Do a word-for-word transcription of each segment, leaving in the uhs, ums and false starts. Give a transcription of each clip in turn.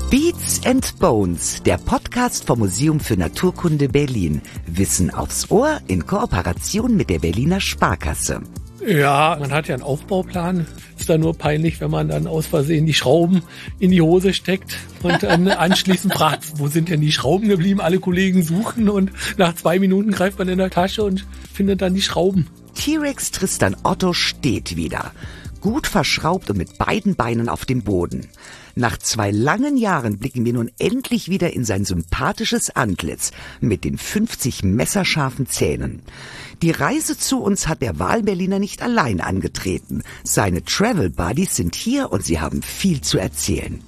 Beats and Bones, der Podcast vom Museum für Naturkunde Berlin. Wissen aufs Ohr in Kooperation mit der Berliner Sparkasse. Ja, man hat ja einen Aufbauplan. Ist da nur peinlich, wenn man dann aus Versehen die Schrauben in die Hose steckt und dann anschließend fragt, wo sind denn die Schrauben geblieben? Alle Kollegen suchen und nach zwei Minuten greift man in der Tasche und findet dann die Schrauben. T-Rex Tristan Otto steht wieder. Gut verschraubt und mit beiden Beinen auf dem Boden. Nach zwei langen Jahren blicken wir nun endlich wieder in sein sympathisches Antlitz mit den fünfzig messerscharfen Zähnen. Die Reise zu uns hat der Wahlberliner nicht allein angetreten. Seine Travel Buddies sind hier und sie haben viel zu erzählen.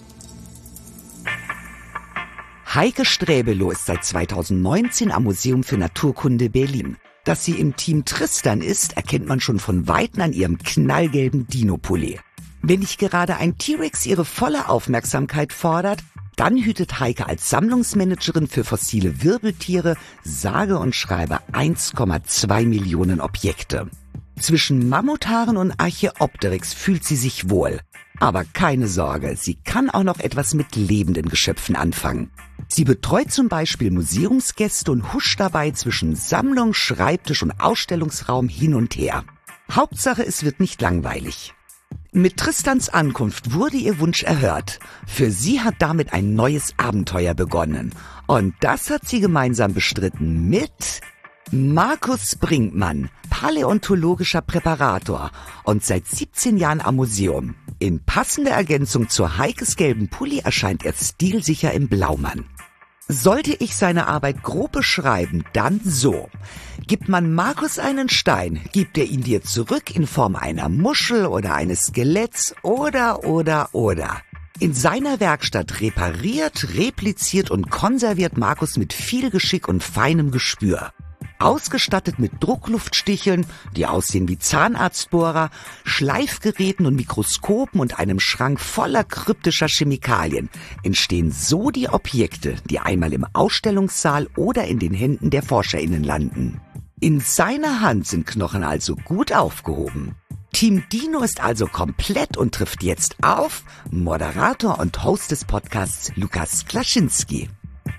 Heike Sträbelow ist seit zweitausendneunzehn am Museum für Naturkunde Berlin. Dass sie im Team Tristan ist, erkennt man schon von Weitem an ihrem knallgelben Dino-Pulli. Wenn nicht gerade ein T-Rex ihre volle Aufmerksamkeit fordert, dann hütet Heike als Sammlungsmanagerin für fossile Wirbeltiere sage und schreibe eins Komma zwei Millionen Objekte. Zwischen Mammuthaaren und Archaeopteryx fühlt sie sich wohl. Aber keine Sorge, sie kann auch noch etwas mit lebenden Geschöpfen anfangen. Sie betreut zum Beispiel Museumsgäste und huscht dabei zwischen Sammlung, Schreibtisch und Ausstellungsraum hin und her. Hauptsache, es wird nicht langweilig. Mit Tristans Ankunft wurde ihr Wunsch erhört. Für sie hat damit ein neues Abenteuer begonnen. Und das hat sie gemeinsam bestritten mit Markus Brinkmann, paläontologischer Präparator und seit siebzehn Jahren am Museum. In passender Ergänzung zur Heikes gelben Pulli erscheint er stilsicher im Blaumann. Sollte ich seine Arbeit grob beschreiben, dann so. Gibt man Markus einen Stein, gibt er ihn dir zurück in Form einer Muschel oder eines Skeletts oder, oder, oder. In seiner Werkstatt repariert, repliziert und konserviert Markus mit viel Geschick und feinem Gespür. Ausgestattet mit Druckluftsticheln, die aussehen wie Zahnarztbohrer, Schleifgeräten und Mikroskopen und einem Schrank voller kryptischer Chemikalien, entstehen so die Objekte, die einmal im Ausstellungssaal oder in den Händen der ForscherInnen landen. In seiner Hand sind Knochen also gut aufgehoben. Team Dino ist also komplett und trifft jetzt auf Moderator und Host des Podcasts Lukas Klaschinski.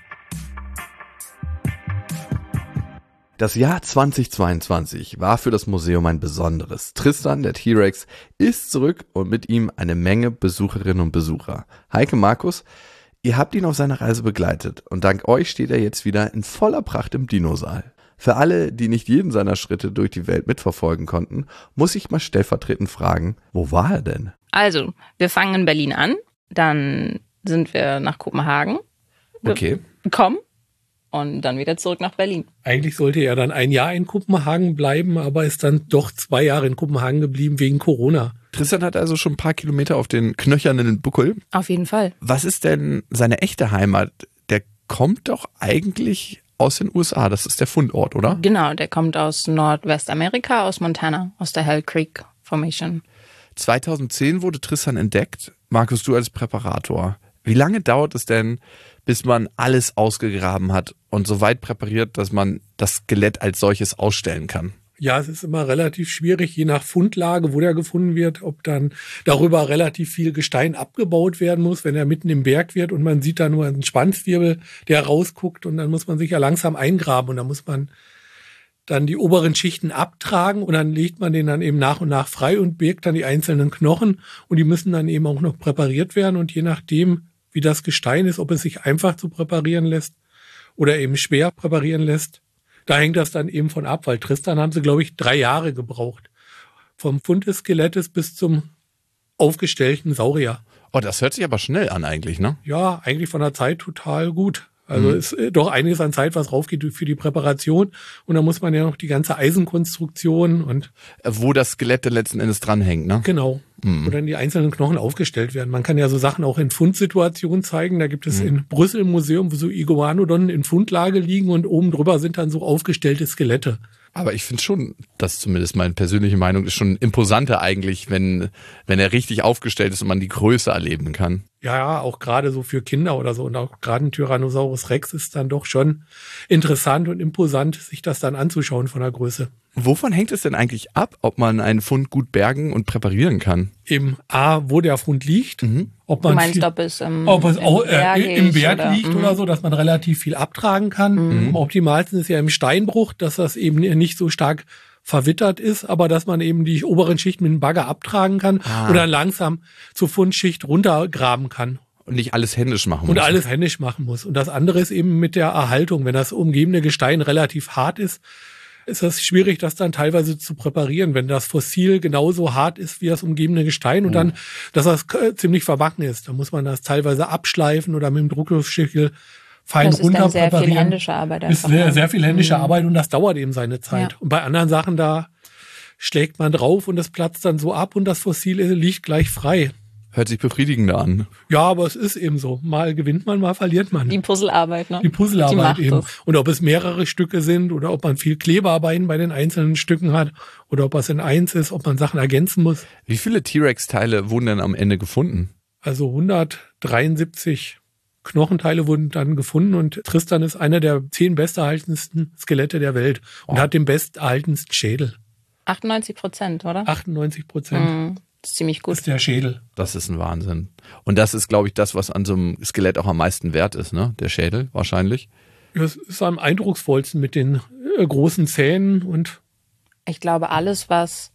Das Jahr zweitausendzweiundzwanzig war für das Museum ein besonderes. Tristan, der T-Rex, ist zurück und mit ihm eine Menge Besucherinnen und Besucher. Heike, Markus, ihr habt ihn auf seiner Reise begleitet und dank euch steht er jetzt wieder in voller Pracht im Dinosaal. Für alle, die nicht jeden seiner Schritte durch die Welt mitverfolgen konnten, muss ich mal stellvertretend fragen, wo war er denn? Also, wir fangen in Berlin an, dann sind wir nach Kopenhagen Okay. gekommen. Und dann wieder zurück nach Berlin. Eigentlich sollte er dann ein Jahr in Kopenhagen bleiben, aber ist dann doch zwei Jahre in Kopenhagen geblieben wegen Corona. Tristan hat also schon ein paar Kilometer auf den knöchernen Buckel. Auf jeden Fall. Was ist denn seine echte Heimat? Der kommt doch eigentlich aus den U S A. Das ist der Fundort, oder? Genau, der kommt aus Nordwestamerika, aus Montana, aus der Hell Creek Formation. zweitausendzehn wurde Tristan entdeckt. Markus, du als Präparator. Wie lange dauert es denn, bis man alles ausgegraben hat und so weit präpariert, dass man das Skelett als solches ausstellen kann? Ja, es ist immer relativ schwierig, je nach Fundlage, wo der gefunden wird, ob dann darüber relativ viel Gestein abgebaut werden muss, wenn er mitten im Berg wird und man sieht da nur einen Schwanzwirbel, der rausguckt und dann muss man sich ja langsam eingraben und dann muss man dann die oberen Schichten abtragen und dann legt man den dann eben nach und nach frei und birgt dann die einzelnen Knochen und die müssen dann eben auch noch präpariert werden und je nachdem, wie das Gestein ist, ob es sich einfach zu präparieren lässt oder eben schwer präparieren lässt. Da hängt das dann eben von ab, weil Tristan haben sie, glaube ich, drei Jahre gebraucht. Vom Fund des Skelettes bis zum aufgestellten Saurier. Oh, das hört sich aber schnell an eigentlich, ne? Ja, eigentlich von der Zeit total gut. Also Mhm. ist doch einiges an Zeit, was raufgeht für die Präparation. Und dann muss man ja noch die ganze Eisenkonstruktion und Wo das Skelett dann letzten Endes dranhängt, ne? genau, Mhm. wo dann die einzelnen Knochen aufgestellt werden. Man kann ja so Sachen auch in Fundsituationen zeigen. Da gibt es Mhm. in Brüssel im Museum, wo so Iguanodon in Fundlage liegen und oben drüber sind dann so aufgestellte Skelette. Aber ich finde schon, das zumindest meine persönliche Meinung ist schon imposanter eigentlich, wenn, wenn er richtig aufgestellt ist und man die Größe erleben kann. Ja, ja, auch gerade so für Kinder oder so. Und auch gerade ein Tyrannosaurus Rex ist dann doch schon interessant und imposant, sich das dann anzuschauen von der Größe. Wovon hängt es denn eigentlich ab, ob man einen Fund gut bergen und präparieren kann? Eben A, wo der Fund liegt. Mhm. Ob man Du meinst, viel, ob es im, ob es im auch, äh, Berg im Berg oder, liegt mhm. oder so, dass man relativ viel abtragen kann. Mhm. Am optimalsten ist ja im Steinbruch, dass das eben nicht so stark verwittert ist, aber dass man eben die oberen Schichten mit dem Bagger abtragen kann Ah. und dann langsam zur Fundschicht runtergraben kann. Und nicht alles händisch machen Und muss. alles händisch machen muss. Und das andere ist eben mit der Erhaltung. Wenn das umgebende Gestein relativ hart ist, ist das schwierig, das dann teilweise zu präparieren. Wenn das Fossil genauso hart ist wie das umgebende Gestein und dann, dass das ziemlich verbacken ist, dann muss man das teilweise abschleifen oder mit dem Druckluftschickel fein Das ist runter dann sehr präparieren. viel händische Arbeit Ist einfach. sehr, ne? sehr viel händische Mhm. Arbeit und das dauert eben seine Zeit. Ja. Und bei anderen Sachen, da schlägt man drauf und das platzt dann so ab und das Fossil liegt gleich frei. Hört sich befriedigender an. Ja, aber es ist eben so. Mal gewinnt man, mal verliert man. Die Puzzlearbeit, ne? Die Puzzlearbeit macht eben. es. Und ob es mehrere Stücke sind oder ob man viel Klebearbeiten bei den einzelnen Stücken hat oder ob es in eins ist, ob man Sachen ergänzen muss. Wie viele T-Rex-Teile wurden denn am Ende gefunden? Also hundertdreiundsiebzig Knochenteile wurden dann gefunden und Tristan ist einer der zehn besterhaltensten Skelette der Welt und Wow. hat den besterhaltensten Schädel. achtundneunzig Prozent, oder? achtundneunzig Prozent Mhm. Das ist ziemlich gut. ist der Schädel. Das ist ein Wahnsinn. Und das ist, glaube ich, das, was an so einem Skelett auch am meisten wert ist, ne? Der Schädel wahrscheinlich. Das ist am eindrucksvollsten mit den äh, großen Zähnen und Ich glaube, alles, was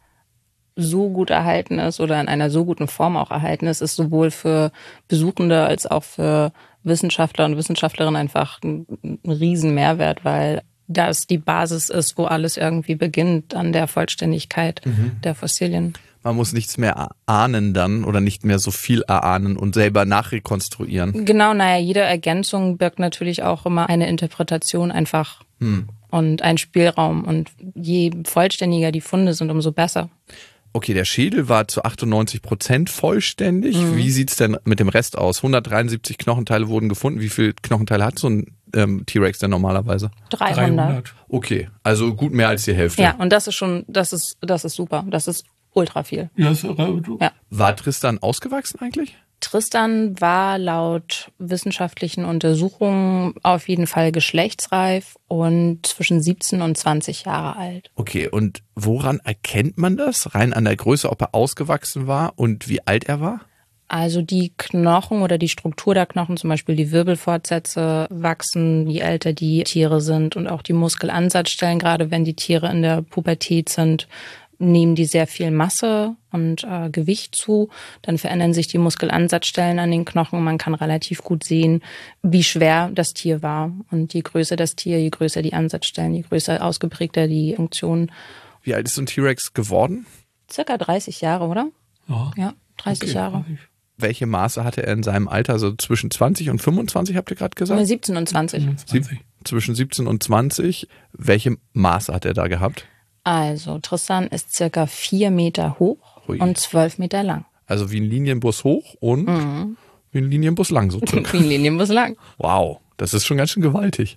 so gut erhalten ist oder in einer so guten Form auch erhalten ist, ist sowohl für Besuchende als auch für Wissenschaftler und Wissenschaftlerinnen einfach ein, ein riesen Mehrwert, weil das die Basis ist, wo alles irgendwie beginnt an der Vollständigkeit der Fossilien. Man muss nichts mehr ahnen dann oder nicht mehr so viel erahnen und selber nachrekonstruieren. Genau, naja, jede Ergänzung birgt natürlich auch immer eine Interpretation einfach Hm. und einen Spielraum. Und je vollständiger die Funde sind, umso besser. Okay, der Schädel war zu achtundneunzig Prozent vollständig. Mhm. Wie sieht's denn mit dem Rest aus? hundertdreiundsiebzig Knochenteile wurden gefunden. Wie viele Knochenteile hat so ein ähm, T-Rex denn normalerweise? dreihundert. Okay, also gut mehr als die Hälfte. Ja, und das ist schon, das ist, das ist super. Das ist ultra viel. ja, das, äh, Ja. War Tristan ausgewachsen eigentlich? Tristan war laut wissenschaftlichen Untersuchungen auf jeden Fall geschlechtsreif und zwischen siebzehn und zwanzig Jahre alt. Okay, und woran erkennt man das? Rein an der Größe, ob er ausgewachsen war und wie alt er war? Also die Knochen oder die Struktur der Knochen, zum Beispiel die Wirbelfortsätze, wachsen, je älter die Tiere sind, und auch die Muskelansatzstellen, gerade wenn die Tiere in der Pubertät sind, nehmen die sehr viel Masse und äh, Gewicht zu. Dann verändern sich die Muskelansatzstellen an den Knochen. Man kann relativ gut sehen, wie schwer das Tier war. Und je größer das Tier, je größer die Ansatzstellen, je größer ausgeprägter die Funktionen. Wie alt ist so ein T-Rex geworden? Circa dreißig Jahre, oder? ja, Ja, dreißig okay. Jahre. Welche Maße hatte er in seinem Alter? So zwischen zwanzig und fünfundzwanzig, habt ihr gerade gesagt? siebzehn und zwanzig. fünfundzwanzig. Zwischen siebzehn und zwanzig. Welche Maße hat er da gehabt? Also Tristan ist circa vier Meter hoch Hui. und zwölf Meter lang. Also wie ein Linienbus hoch und Mhm. wie ein Linienbus lang sozusagen. Wie ein Linienbus lang. Wow, das ist schon ganz schön gewaltig.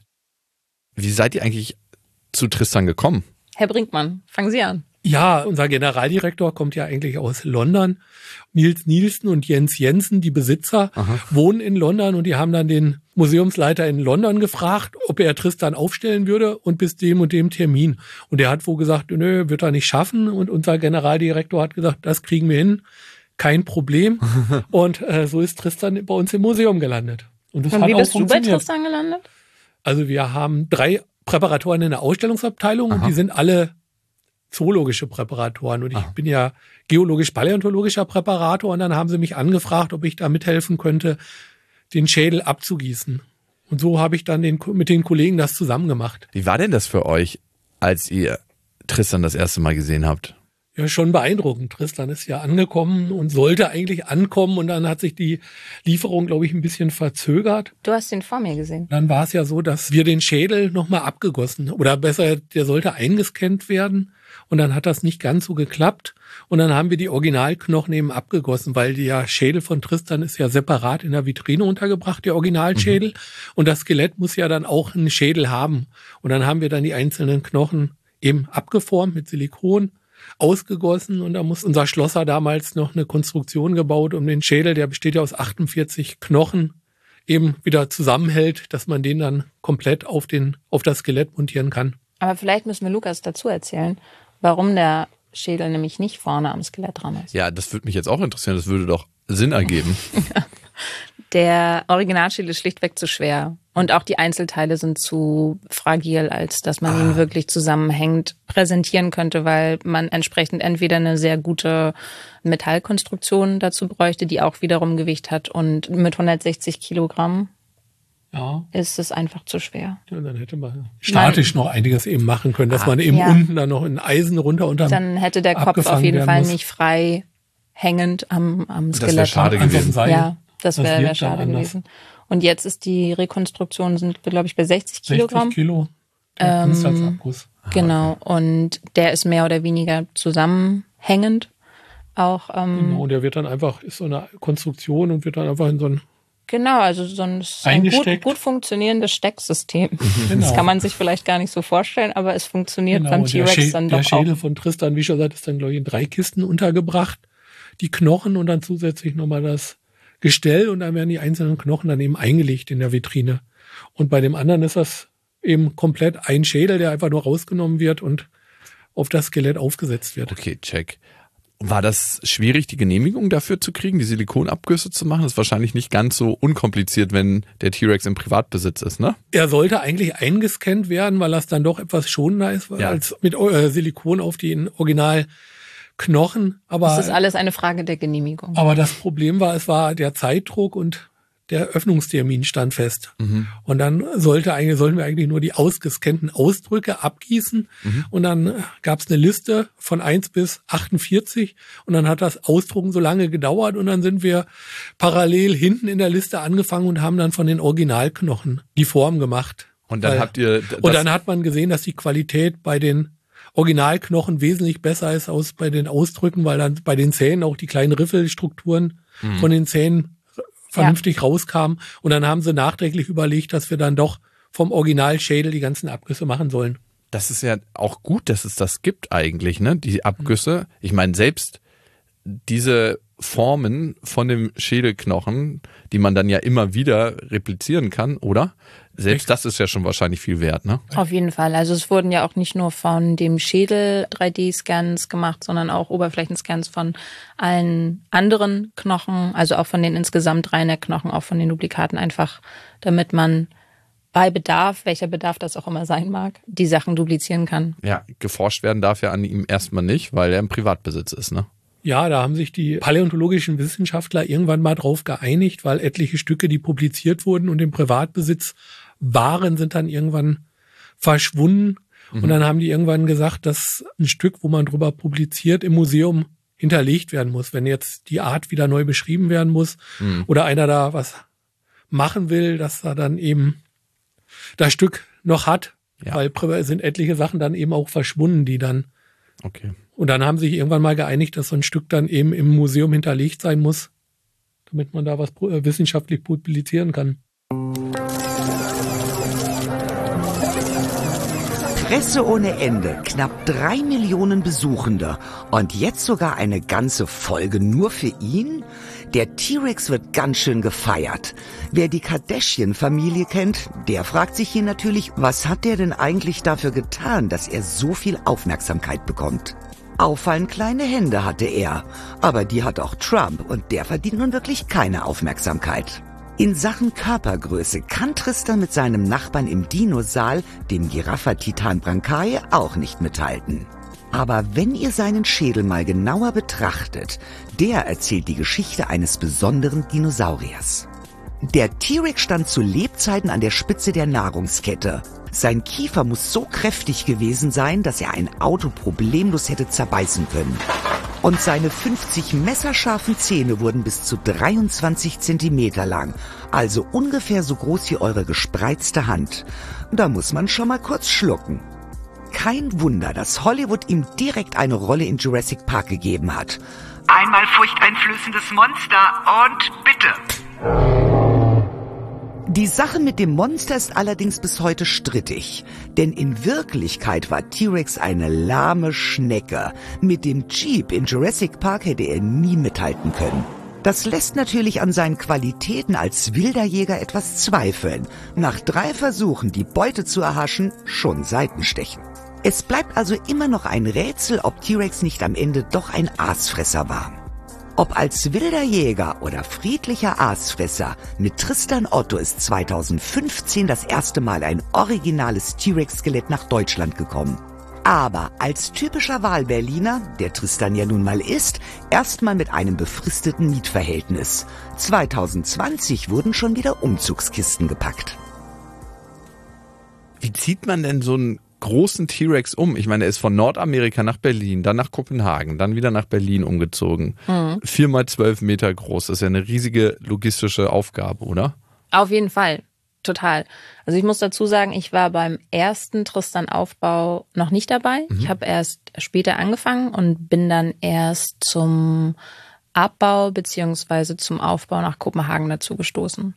Wie seid ihr eigentlich zu Tristan gekommen? Herr Brinkmann, fangen Sie an. Ja, unser Generaldirektor kommt ja eigentlich aus London. Nils Nielsen und Jens Jensen, die Besitzer, Aha. wohnen in London und die haben dann den Museumsleiter in London gefragt, ob er Tristan aufstellen würde und bis dem und dem Termin. Und der hat wohl gesagt, nö, wird er nicht schaffen. Und unser Generaldirektor hat gesagt, das kriegen wir hin, kein Problem. Und äh, so ist Tristan bei uns im Museum gelandet. Und, das Und hat wie auch bist du bei funktioniert. Tristan gelandet? Also wir haben drei Präparatoren in der Ausstellungsabteilung und Aha. die sind alle zoologische Präparatoren. Und ich Ah. bin ja geologisch-paläontologischer Präparator und dann haben sie mich angefragt, ob ich da mithelfen könnte, den Schädel abzugießen. Und so habe ich dann den, mit den Kollegen das zusammen gemacht. Wie war denn das für euch, als ihr Tristan das erste Mal gesehen habt? Ja, schon beeindruckend. Tristan ist ja angekommen und sollte eigentlich ankommen und dann hat sich die Lieferung, glaube ich, ein bisschen verzögert. Du hast ihn vor mir gesehen. Dann war es ja so, dass wir den Schädel nochmal abgegossen, oder besser, der sollte eingescannt werden und dann hat das nicht ganz so geklappt und dann haben wir die Originalknochen eben abgegossen, weil der Schädel von Tristan ist ja separat in der Vitrine untergebracht, der Originalschädel, mhm. und das Skelett muss ja dann auch einen Schädel haben und dann haben wir dann die einzelnen Knochen eben abgeformt mit Silikon, ausgegossen und da muss unser Schlosser damals noch eine Konstruktion gebaut, um den Schädel, der besteht ja aus achtundvierzig Knochen, eben wieder zusammenhält, dass man den dann komplett auf den auf das Skelett montieren kann. Aber vielleicht müssen wir Lukas dazu erzählen, warum der Schädel nämlich nicht vorne am Skelett dran ist. Ja, das würde mich jetzt auch interessieren. Das würde doch Sinn ergeben. Der Originalschädel ist schlichtweg zu schwer. Und auch die Einzelteile sind zu fragil, als dass man ah. ihn wirklich zusammenhängend präsentieren könnte, weil man entsprechend entweder eine sehr gute Metallkonstruktion dazu bräuchte, die auch wiederum Gewicht hat. Und mit hundertsechzig Kilogramm ja. ist es einfach zu schwer. Ja, dann hätte man statisch man, noch einiges eben machen können, dass ah, man eben ja. unten dann noch ein Eisen runter unterm Dann hätte der Kopf auf jeden Fall muss. nicht frei hängend am, am Skelett. Das wäre schade gewesen. Ja, das wäre wär schade gewesen. Und jetzt ist die Rekonstruktion, sind wir, glaube ich, bei sechzig Kilogramm. sechzig Kilo, der ähm, Kunsthalsabguss. Genau, und der ist mehr oder weniger zusammenhängend. Auch, ähm, genau, und der wird dann einfach, ist so eine Konstruktion und wird dann einfach in so ein Genau, also so ein, ein gut, gut funktionierendes Stecksystem. Genau. Das kann man sich vielleicht gar nicht so vorstellen, aber es funktioniert genau, beim T-Rex Schä- dann doch auch. Der Schädel von Tristan, wie schon gesagt, ist dann, glaube ich, in drei Kisten untergebracht. Die Knochen und dann zusätzlich nochmal das Gestell und dann werden die einzelnen Knochen dann eben eingelegt in der Vitrine. Und bei dem anderen ist das eben komplett ein Schädel, der einfach nur rausgenommen wird und auf das Skelett aufgesetzt wird. Okay, check. War das schwierig, die Genehmigung dafür zu kriegen, die Silikonabgüsse zu machen? Das ist wahrscheinlich nicht ganz so unkompliziert, wenn der T-Rex im Privatbesitz ist, ne? Er sollte eigentlich eingescannt werden, weil das dann doch etwas schonender ist, ja. als mit äh, Silikon auf den Original Knochen, aber das ist alles eine Frage der Genehmigung. Aber das Problem war, es war der Zeitdruck und der Öffnungstermin stand fest. Mhm. Und dann sollte eigentlich, sollten wir eigentlich nur die ausgescannten Ausdrücke abgießen. Mhm. Und dann gab es eine Liste von eins bis achtundvierzig. Und dann hat das Ausdrucken so lange gedauert. Und dann sind wir parallel hinten in der Liste angefangen und haben dann von den Originalknochen die Form gemacht. Und dann Weil, habt ihr das und dann hat man gesehen, dass die Qualität bei den Originalknochen wesentlich besser ist als bei den Ausdrücken, weil dann bei den Zähnen auch die kleinen Riffelstrukturen mhm. von den Zähnen vernünftig ja. rauskamen. Und dann haben sie nachträglich überlegt, dass wir dann doch vom Originalschädel die ganzen Abgüsse machen sollen. Das ist ja auch gut, dass es das gibt eigentlich, ne? Die Abgüsse. Ich meine, selbst diese Formen von dem Schädelknochen, die man dann ja immer wieder replizieren kann, oder? Selbst das ist ja schon wahrscheinlich viel wert, ne? Auf jeden Fall. Also es wurden ja auch nicht nur von dem Schädel drei D-Scans gemacht, sondern auch Oberflächenscans von allen anderen Knochen, also auch von den insgesamt dreihundert Knochen, auch von den Duplikaten, einfach damit man bei Bedarf, welcher Bedarf das auch immer sein mag, die Sachen duplizieren kann. Ja, geforscht werden darf ja an ihm erstmal nicht, weil er im Privatbesitz ist, ne? Ja, da haben sich die paläontologischen Wissenschaftler irgendwann mal drauf geeinigt, weil etliche Stücke, die publiziert wurden und im Privatbesitz waren, sind dann irgendwann verschwunden. Mhm. Und dann haben die irgendwann gesagt, dass ein Stück, wo man drüber publiziert, im Museum hinterlegt werden muss. Wenn jetzt die Art wieder neu beschrieben werden muss mhm. oder einer da was machen will, dass er dann eben das Stück noch hat, ja. weil sind etliche Sachen dann eben auch verschwunden, die dann okay. Und dann haben sie sich irgendwann mal geeinigt, dass so ein Stück dann eben im Museum hinterlegt sein muss, damit man da was wissenschaftlich publizieren kann. Presse ohne Ende, knapp drei Millionen Besuchende und jetzt sogar eine ganze Folge nur für ihn? Der T-Rex wird ganz schön gefeiert. Wer die Kardashian-Familie kennt, der fragt sich hier natürlich, was hat der denn eigentlich dafür getan, dass er so viel Aufmerksamkeit bekommt? Auffallend kleine Hände hatte er, aber die hat auch Trump und der verdient nun wirklich keine Aufmerksamkeit. In Sachen Körpergröße kann Tristan mit seinem Nachbarn im Dinosaal, dem Giraffa-Titan Brancae, auch nicht mithalten. Aber wenn ihr seinen Schädel mal genauer betrachtet, der erzählt die Geschichte eines besonderen Dinosauriers. Der T-Rex stand zu Lebzeiten an der Spitze der Nahrungskette. Sein Kiefer muss so kräftig gewesen sein, dass er ein Auto problemlos hätte zerbeißen können. Und seine fünfzig messerscharfen Zähne wurden bis zu dreiundzwanzig Zentimeter lang, also ungefähr so groß wie eure gespreizte Hand. Da muss man schon mal kurz schlucken. Kein Wunder, dass Hollywood ihm direkt eine Rolle in Jurassic Park gegeben hat. Einmal furchteinflößendes Monster und bitte. Die Sache mit dem Monster ist allerdings bis heute strittig, denn in Wirklichkeit war T-Rex eine lahme Schnecke. Mit dem Jeep in Jurassic Park hätte er nie mithalten können. Das lässt natürlich an seinen Qualitäten als wilder Jäger etwas zweifeln. Nach drei Versuchen, die Beute zu erhaschen, schon Seitenstechen. Es bleibt also immer noch ein Rätsel, ob T-Rex nicht am Ende doch ein Aasfresser war. Ob als wilder Jäger oder friedlicher Aasfresser, mit Tristan Otto ist zweitausendfünfzehn das erste Mal ein originales T-Rex-Skelett nach Deutschland gekommen. Aber als typischer Wahlberliner, der Tristan ja nun mal ist, erstmal mit einem befristeten Mietverhältnis. zweitausendzwanzig wurden schon wieder Umzugskisten gepackt. Wie zieht man denn so einen großen T-Rex um? Ich meine, er ist von Nordamerika nach Berlin, dann nach Kopenhagen, dann wieder nach Berlin umgezogen. Mhm. Vier mal zwölf Meter groß. Das ist ja eine riesige logistische Aufgabe, oder? Auf jeden Fall. Total. Also ich muss dazu sagen, ich war beim ersten Tristan-Aufbau noch nicht dabei. Mhm. Ich habe erst später angefangen und bin dann erst zum Abbau beziehungsweise zum Aufbau nach Kopenhagen dazu gestoßen.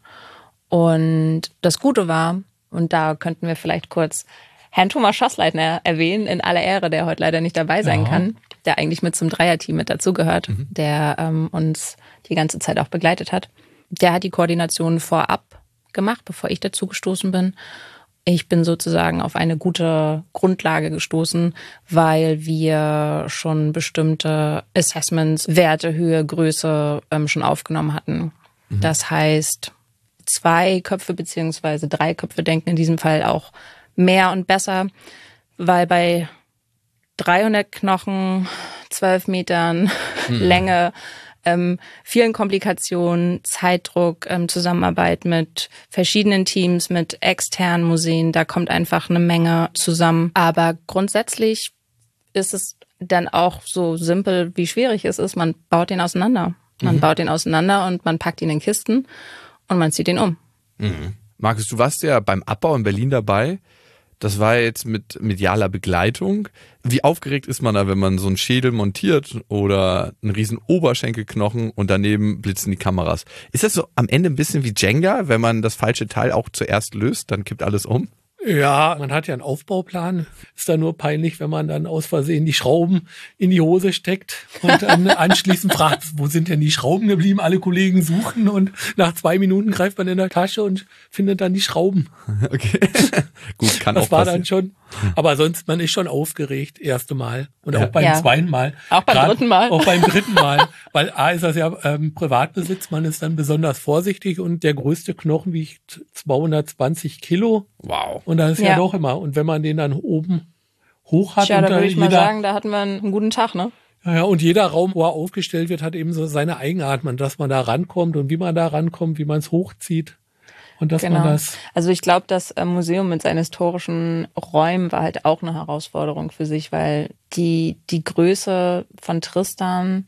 Und das Gute war, und da könnten wir vielleicht kurz Herrn Thomas Schossleitner erwähnen, in aller Ehre, der heute leider nicht dabei sein ja. kann, der eigentlich mit zum Dreierteam mit dazugehört, mhm. der ähm, uns die ganze Zeit auch begleitet hat. Der hat die Koordination vorab gemacht, bevor ich dazu gestoßen bin. Ich bin sozusagen auf eine gute Grundlage gestoßen, weil wir schon bestimmte Assessments, Werte, Höhe, Größe ähm, schon aufgenommen hatten. Mhm. Das heißt, zwei Köpfe beziehungsweise drei Köpfe denken in diesem Fall auch mehr und besser, weil bei dreihundert Knochen, zwölf Metern mhm. Länge, Ähm, vielen Komplikationen, Zeitdruck, ähm, Zusammenarbeit mit verschiedenen Teams, mit externen Museen, da kommt einfach eine Menge zusammen. Aber grundsätzlich ist es dann auch so simpel, wie schwierig es ist. Man baut den auseinander. Man mhm. baut den auseinander und man packt ihn in Kisten und man zieht ihn um. Mhm. Markus, du warst ja beim Abbau in Berlin dabei. Das war jetzt mit medialer Begleitung. Wie aufgeregt ist man da, wenn man so einen Schädel montiert oder einen riesen Oberschenkelknochen und daneben blitzen die Kameras? Ist das so am Ende ein bisschen wie Jenga, wenn man das falsche Teil auch zuerst löst, dann kippt alles um? Ja, man hat ja einen Aufbauplan. Ist dann nur peinlich, wenn man dann aus Versehen die Schrauben in die Hose steckt und dann anschließend fragt, wo sind denn die Schrauben geblieben? Alle Kollegen suchen und nach zwei Minuten greift man in der Tasche und findet dann die Schrauben. Okay, gut, kann das auch passieren. Das war dann schon, aber sonst, man ist schon aufgeregt, erste Mal und ja. auch beim ja. zweiten Mal. Auch beim Grad, dritten Mal. Auch beim dritten Mal, weil A ist das ja ähm, Privatbesitz, man ist dann besonders vorsichtig und der größte Knochen wiegt zweihundertzwanzig Kilo. Wow. Und das ist ja. ja doch immer. Und wenn man den dann oben hoch hat. Ja, und da würde ich jeder, mal sagen, da hatten wir einen guten Tag, ne? Ja, und jeder Raum, wo er aufgestellt wird, hat eben so seine Eigenart, dass man da rankommt und wie man da rankommt, wie man es hochzieht. Und dass genau. man das. Also ich glaube, das Museum mit seinen historischen Räumen war halt auch eine Herausforderung für sich, weil die, die Größe von Tristan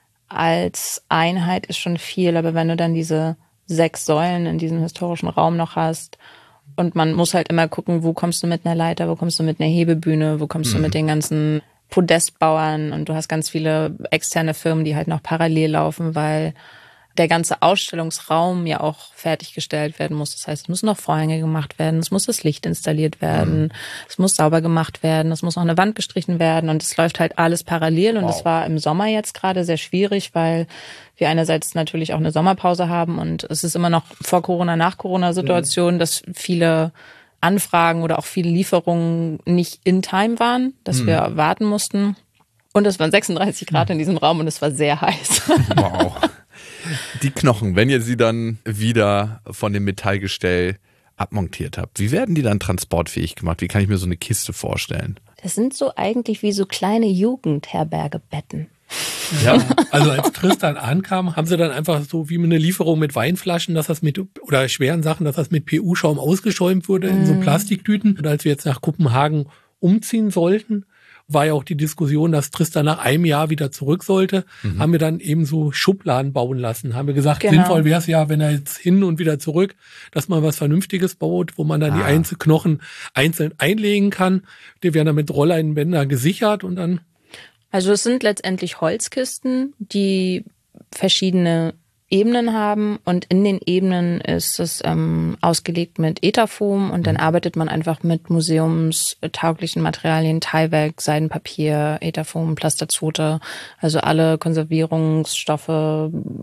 als Einheit ist schon viel, aber wenn du dann diese sechs Säulen in diesem historischen Raum noch hast, und man muss halt immer gucken, wo kommst du mit einer Leiter, wo kommst du mit einer Hebebühne, wo kommst mhm. du mit den ganzen Podestbauern und du hast ganz viele externe Firmen, die halt noch parallel laufen, weil der ganze Ausstellungsraum ja auch fertiggestellt werden muss. Das heißt, es müssen noch Vorhänge gemacht werden, es muss das Licht installiert werden, mhm. es muss sauber gemacht werden, es muss noch eine Wand gestrichen werden und es läuft halt alles parallel. Und wow. das war im Sommer jetzt gerade sehr schwierig, weil wir einerseits natürlich auch eine Sommerpause haben und es ist immer noch vor Corona, nach Corona-Situation, mhm. dass viele Anfragen oder auch viele Lieferungen nicht in Time waren, dass mhm. wir warten mussten. Und es waren sechsunddreißig Grad mhm. in diesem Raum und es war sehr heiß. Wow. Die Knochen, wenn ihr sie dann wieder von dem Metallgestell abmontiert habt, wie werden die dann transportfähig gemacht? Wie kann ich mir so eine Kiste vorstellen? Das sind so eigentlich wie so kleine Jugendherbergebetten. Ja, also als Tristan ankam, haben sie dann einfach so wie eine Lieferung mit Weinflaschen, dass das mit, oder schweren Sachen, dass das mit P U-Schaum ausgeschäumt wurde in so Plastiktüten. Und als wir jetzt nach Kopenhagen umziehen sollten, war ja auch die Diskussion, dass Tristan nach einem Jahr wieder zurück sollte, mhm. haben wir dann eben so Schubladen bauen lassen. Haben wir gesagt, genau. sinnvoll wäre es ja, wenn er jetzt hin und wieder zurück, dass man was Vernünftiges baut, wo man dann ah. die einzelnen Knochen einzeln einlegen kann. Die werden dann mit Rolleinbänder gesichert und dann... Also es sind letztendlich Holzkisten, die verschiedene Ebenen haben und in den Ebenen ist es ähm, ausgelegt mit Etherfoam und dann arbeitet man einfach mit museumstauglichen Materialien, Teiwerk, Seidenpapier, Etherfoam, Plasterzote, also alle Konservierungsstoffe,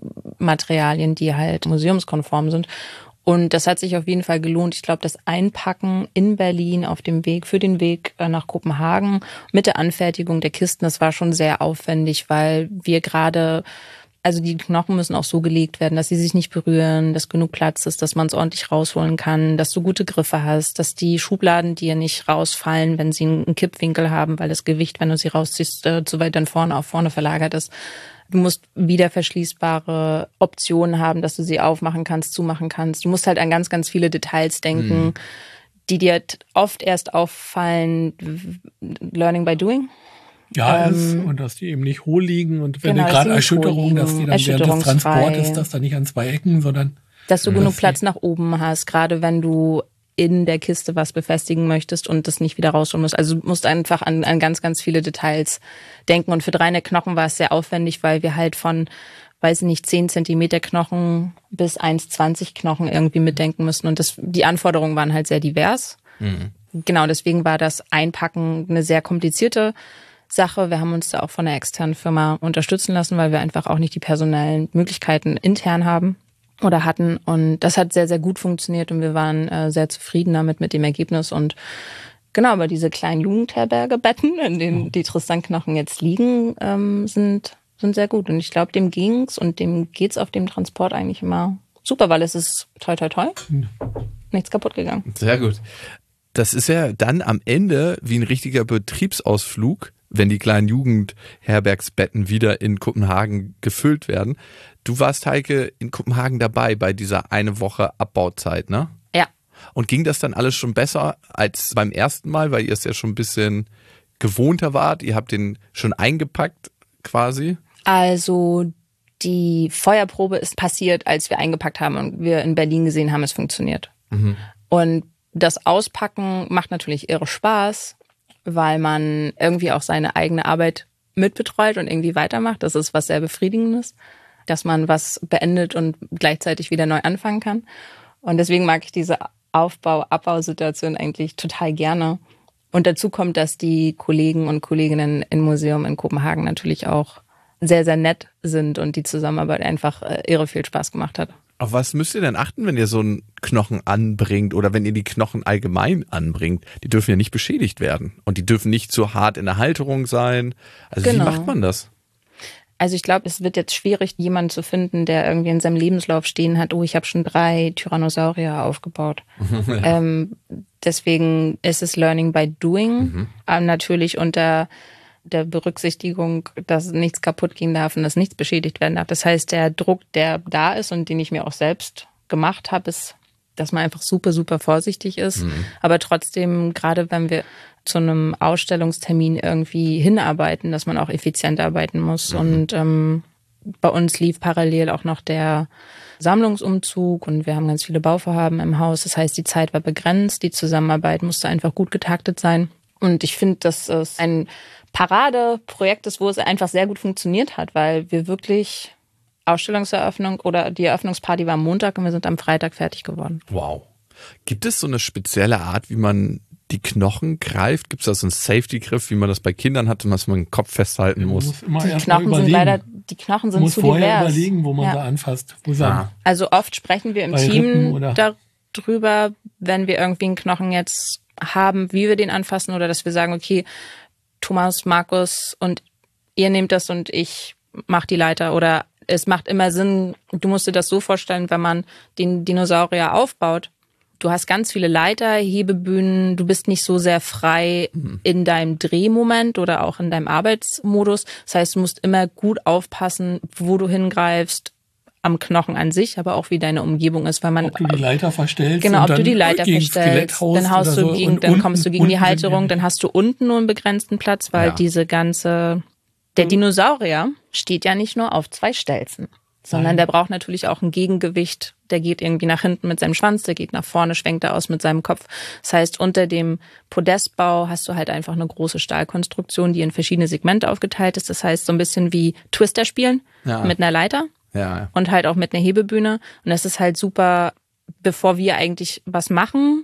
Materialien, die halt museumskonform sind. Und das hat sich auf jeden Fall gelohnt. Ich glaube, das Einpacken in Berlin auf dem Weg, für den Weg nach Kopenhagen mit der Anfertigung der Kisten, das war schon sehr aufwendig, weil wir gerade, also die Knochen müssen auch so gelegt werden, dass sie sich nicht berühren, dass genug Platz ist, dass man es ordentlich rausholen kann, dass du gute Griffe hast, dass die Schubladen dir nicht rausfallen, wenn sie einen Kippwinkel haben, weil das Gewicht, wenn du sie rausziehst, zu weit dann vorne auf vorne verlagert ist. Du musst wieder verschließbare Optionen haben, dass du sie aufmachen kannst, zumachen kannst. Du musst halt an ganz, ganz viele Details denken, mhm. die dir oft erst auffallen, learning by doing. Ja, ähm, ist, und dass die eben nicht hohl liegen und wenn genau, gerade Erschütterung, dass die dann während des Transportes, dass da nicht an zwei Ecken, sondern dass du genug Platz nach oben hast, gerade wenn du in der Kiste was befestigen möchtest und das nicht wieder rausholen musst. Also du musst einfach an, an ganz, ganz viele Details denken. Und für Dreieck-Knochen war es sehr aufwendig, weil wir halt von, weiß ich nicht, zehn Zentimeter Knochen bis eins Komma zwanzig Knochen irgendwie mitdenken müssen. Und das, die Anforderungen waren halt sehr divers. Mhm. Genau, deswegen war das Einpacken eine sehr komplizierte Sache. Wir haben uns da auch von einer externen Firma unterstützen lassen, weil wir einfach auch nicht die personellen Möglichkeiten intern haben oder hatten. Und das hat sehr, sehr gut funktioniert und wir waren äh, sehr zufrieden damit mit dem Ergebnis. Und genau, aber diese kleinen Jugendherbergebetten, in denen die Tristan-Knochen jetzt liegen, ähm, sind, sind sehr gut. Und ich glaube, dem ging's und dem geht's auf dem Transport eigentlich immer super, weil es ist toi, toi, toi. Nichts kaputt gegangen. Sehr gut. Das ist ja dann am Ende wie ein richtiger Betriebsausflug, wenn die kleinen Jugendherbergsbetten wieder in Kopenhagen gefüllt werden. Du warst, Heike, in Kopenhagen dabei bei dieser eine Woche Abbauzeit, ne? Ja. Und ging das dann alles schon besser als beim ersten Mal, weil ihr es ja schon ein bisschen gewohnter wart? Ihr habt den schon eingepackt quasi? Also die Feuerprobe ist passiert, als wir eingepackt haben und wir in Berlin gesehen haben, es funktioniert. Mhm. Und das Auspacken macht natürlich irre Spaß, weil man irgendwie auch seine eigene Arbeit mitbetreut und irgendwie weitermacht. Das ist was sehr Befriedigendes, dass man was beendet und gleichzeitig wieder neu anfangen kann. Und deswegen mag ich diese Aufbau-Abbau-Situation eigentlich total gerne. Und dazu kommt, dass die Kollegen und Kolleginnen im Museum in Kopenhagen natürlich auch sehr, sehr nett sind und die Zusammenarbeit einfach irre viel Spaß gemacht hat. Auf was müsst ihr denn achten, wenn ihr so einen Knochen anbringt oder wenn ihr die Knochen allgemein anbringt? Die dürfen ja nicht beschädigt werden und die dürfen nicht zu hart in der Halterung sein. Also genau. Wie macht man das? Also ich glaube, es wird jetzt schwierig, jemanden zu finden, der irgendwie in seinem Lebenslauf stehen hat, oh, ich habe schon drei Tyrannosaurier aufgebaut. Ja. Ähm, deswegen ist es Learning by Doing. Mhm. Aber natürlich unter der Berücksichtigung, dass nichts kaputt gehen darf und dass nichts beschädigt werden darf. Das heißt, der Druck, der da ist und den ich mir auch selbst gemacht habe, ist, dass man einfach super, super vorsichtig ist. Mhm. Aber trotzdem, gerade wenn wir zu einem Ausstellungstermin irgendwie hinarbeiten, dass man auch effizient arbeiten muss. Mhm. Und ähm, bei uns lief parallel auch noch der Sammlungsumzug und wir haben ganz viele Bauvorhaben im Haus. Das heißt, die Zeit war begrenzt, die Zusammenarbeit musste einfach gut getaktet sein. Und ich finde, dass es ein Paradeprojekt ist, wo es einfach sehr gut funktioniert hat, weil wir wirklich Ausstellungseröffnung oder die Eröffnungsparty war am Montag und wir sind am Freitag fertig geworden. Wow. Gibt es so eine spezielle Art, wie man die Knochen greift? Gibt es da so einen Safety-Griff, wie man das bei Kindern hat, dass man den Kopf festhalten muss? muss immer die, erst Knochen mal sind leider, die Knochen sind muss zu vorher divers. Überlegen, wo man ja. sie anfasst. Wo ja. Also oft sprechen wir im bei Team Rippen darüber, wenn wir irgendwie einen Knochen jetzt haben, wie wir den anfassen oder dass wir sagen, okay, Thomas, Markus und ihr nehmt das und ich mach die Leiter. Oder es macht immer Sinn, du musst dir das so vorstellen, wenn man den Dinosaurier aufbaut, du hast ganz viele Leiter, Hebebühnen, du bist nicht so sehr frei mhm. in deinem Drehmoment oder auch in deinem Arbeitsmodus. Das heißt, du musst immer gut aufpassen, wo du hingreifst, am Knochen an sich, aber auch wie deine Umgebung ist, weil man ob du die Leiter verstellst, genau, ob du die Leiter verstellst, dann haust du so gegen, dann unten, kommst du gegen die Halterung, dann hast du unten nur einen begrenzten Platz, weil ja. diese ganze der Dinosaurier steht ja nicht nur auf zwei Stelzen, sondern der braucht natürlich auch ein Gegengewicht. Der geht irgendwie nach hinten mit seinem Schwanz, der geht nach vorne, schwenkt er aus mit seinem Kopf. Das heißt, unter dem Podestbau hast du halt einfach eine große Stahlkonstruktion, die in verschiedene Segmente aufgeteilt ist. Das heißt, so ein bisschen wie Twister spielen ja. mit einer Leiter. Ja. Und halt auch mit einer Hebebühne. Und das ist halt super, bevor wir eigentlich was machen,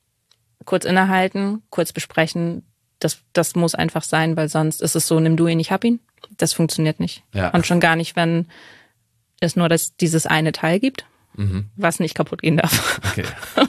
kurz innehalten, kurz besprechen. Das, das muss einfach sein, weil sonst ist es so, nimm du ihn, ich hab ihn. Das funktioniert nicht. Ja. Und schon gar nicht, wenn es nur das, dieses eine Teil gibt, mhm. was nicht kaputt gehen darf. Okay.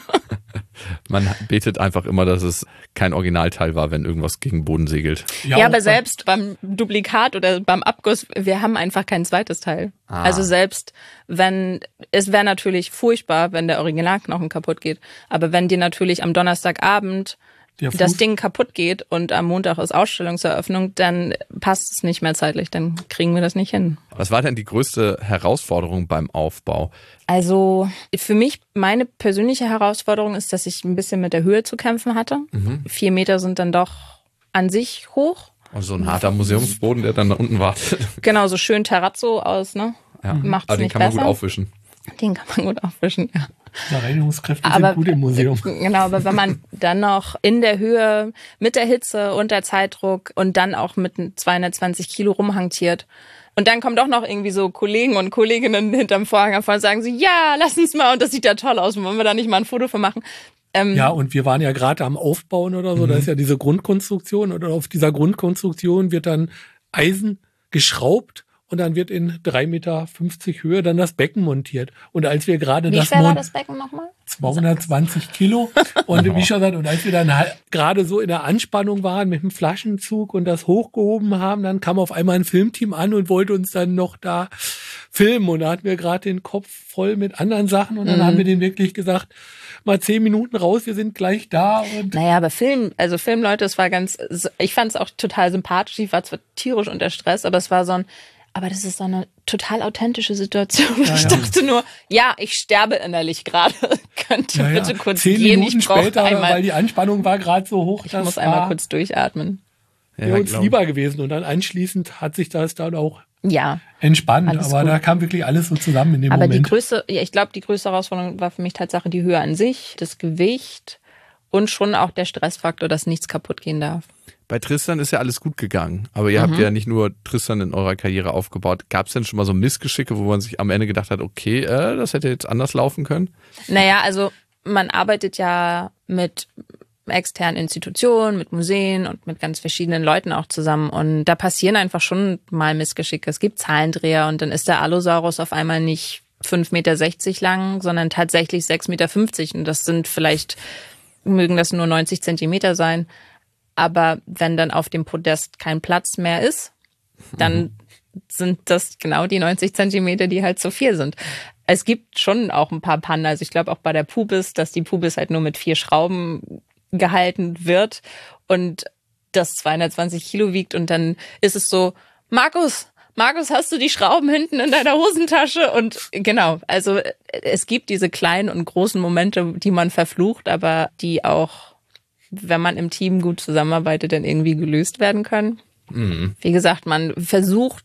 Man betet einfach immer, dass es kein Originalteil war, wenn irgendwas gegen den Boden segelt. Ja, ja, aber selbst beim Duplikat oder beim Abguss, wir haben einfach kein zweites Teil. Ah. Also selbst wenn, es wäre natürlich furchtbar, wenn der Originalknochen kaputt geht, aber wenn dir natürlich am Donnerstagabend das Ding kaputt geht und am Montag ist Ausstellungseröffnung, dann passt es nicht mehr zeitlich, dann kriegen wir das nicht hin. Was war denn die größte Herausforderung beim Aufbau? Also für mich, meine persönliche Herausforderung ist, dass ich ein bisschen mit der Höhe zu kämpfen hatte. Mhm. Vier Meter sind dann doch an sich hoch. Also so ein harter Museumsboden, der dann da unten wartet. Genau, so schön Terrazzo aus, ne? Ja. Macht's Aber den nicht kann man besser. gut aufwischen. Den kann man gut aufwischen, ja. Die Reinigungskräfte aber, sind gut im Museum. Genau, aber wenn man dann noch in der Höhe mit der Hitze und der Zeitdruck und dann auch mit zweihundertzwanzig Kilo rumhantiert und dann kommen doch noch irgendwie so Kollegen und Kolleginnen hinterm Vorhang hervor und sagen so, ja, lass uns mal, und das sieht ja toll aus, wollen wir da nicht mal ein Foto von machen? Ähm, ja, und wir waren ja gerade am Aufbauen oder so, mhm. da ist ja diese Grundkonstruktion und auf dieser Grundkonstruktion wird dann Eisen geschraubt. Und dann wird in drei Meter fünfzig Höhe dann das Becken montiert. Und als wir gerade wie das... Wie schwer war das Becken nochmal? zweihundertzwanzig Kilo. Und wie schon gesagt, und als wir dann halt gerade so in der Anspannung waren mit dem Flaschenzug und das hochgehoben haben, dann kam auf einmal ein Filmteam an und wollte uns dann noch da filmen. Und da hatten wir gerade den Kopf voll mit anderen Sachen. Und dann mhm. haben wir denen wirklich gesagt, mal zehn Minuten raus, wir sind gleich da. Und naja, aber Film, also Filmleute, es war ganz, ich fand es auch total sympathisch. Ich war zwar tierisch unter Stress, aber es war so ein, aber das ist so eine total authentische Situation. Ja, ich dachte ja. nur, ja, ich sterbe innerlich gerade. Könnt ihr ja, bitte ja. kurz Zehn gehen? Minuten ich brauche später, einmal, weil die Anspannung war gerade so hoch. Ich muss einmal kurz durchatmen. Wäre ja, uns glaub. lieber gewesen. Und dann anschließend hat sich das dann auch ja, entspannt. Aber gut. Da kam wirklich alles so zusammen in dem aber Moment. Aber die größte, ja, ich glaube, die größte Herausforderung war für mich Tatsache die Höhe an sich, das Gewicht und schon auch der Stressfaktor, dass nichts kaputt gehen darf. Bei Tristan ist ja alles gut gegangen, aber ihr mhm. habt ja nicht nur Tristan in eurer Karriere aufgebaut. Gab es denn schon mal so Missgeschicke, wo man sich am Ende gedacht hat, okay, äh, das hätte jetzt anders laufen können? Naja, also man arbeitet ja mit externen Institutionen, mit Museen und mit ganz verschiedenen Leuten auch zusammen und da passieren einfach schon mal Missgeschicke. Es gibt Zahlendreher und dann ist der Allosaurus auf einmal nicht fünf Meter sechzig lang, sondern tatsächlich sechs Meter fünfzig und das sind vielleicht, mögen das nur neunzig Zentimeter sein. Aber wenn dann auf dem Podest kein Platz mehr ist, dann mhm. sind das genau die neunzig Zentimeter, die halt zu viel sind. Es gibt schon auch ein paar Pannen. Also ich glaube auch bei der Pubis, dass die Pubis halt nur mit vier Schrauben gehalten wird und das zweihundertzwanzig Kilo wiegt. Und dann ist es so, Markus, Markus, hast du die Schrauben hinten in deiner Hosentasche? Und genau, also es gibt diese kleinen und großen Momente, die man verflucht, aber die auch, wenn man im Team gut zusammenarbeitet, dann irgendwie gelöst werden können. Mhm. Wie gesagt, man versucht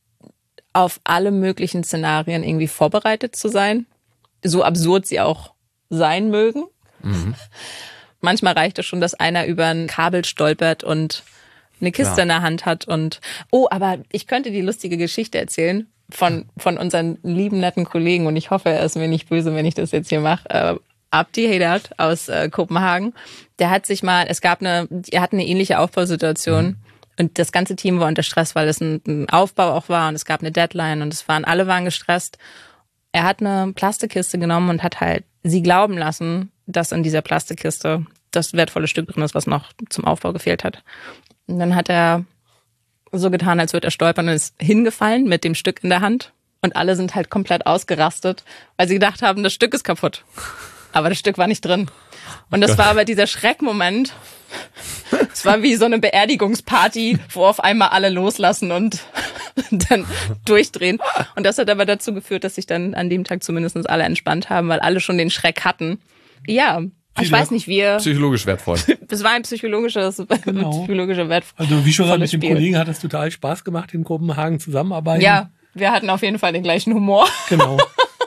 auf alle möglichen Szenarien irgendwie vorbereitet zu sein, so absurd sie auch sein mögen. Mhm. Manchmal reicht es schon, dass einer über ein Kabel stolpert und eine Kiste ja. in der Hand hat und oh, aber ich könnte die lustige Geschichte erzählen von von unseren lieben, netten Kollegen und ich hoffe, er ist mir nicht böse, wenn ich das jetzt hier mache. Äh, Abdi Hedert aus äh, Kopenhagen, der hat sich mal, es gab eine, er hat eine ähnliche Aufbausituation mhm. und das ganze Team war unter Stress, weil es ein, ein Aufbau auch war und es gab eine Deadline und es waren, alle waren gestresst. Er hat eine Plastikkiste genommen und hat halt sie glauben lassen, dass in dieser Plastikkiste das wertvolle Stück drin ist, was noch zum Aufbau gefehlt hat. Und dann hat er so getan, als würde er stolpern und ist hingefallen mit dem Stück in der Hand und alle sind halt komplett ausgerastet, weil sie gedacht haben, das Stück ist kaputt. Aber das Stück war nicht drin. Und das war aber dieser Schreckmoment. Es war wie so eine Beerdigungsparty, wo auf einmal alle loslassen und dann durchdrehen. Und das hat aber dazu geführt, dass sich dann an dem Tag zumindest alle entspannt haben, weil alle schon den Schreck hatten. Ja, ich weiß nicht, wir... Psychologisch wertvoll. Das war ein psychologisches, genau. psychologischer Wertvoll. Also wie schon gesagt, mit dem Spiel. Kollegen hat es total Spaß gemacht, in Kopenhagen zusammenarbeiten. Ja, wir hatten auf jeden Fall den gleichen Humor. Genau.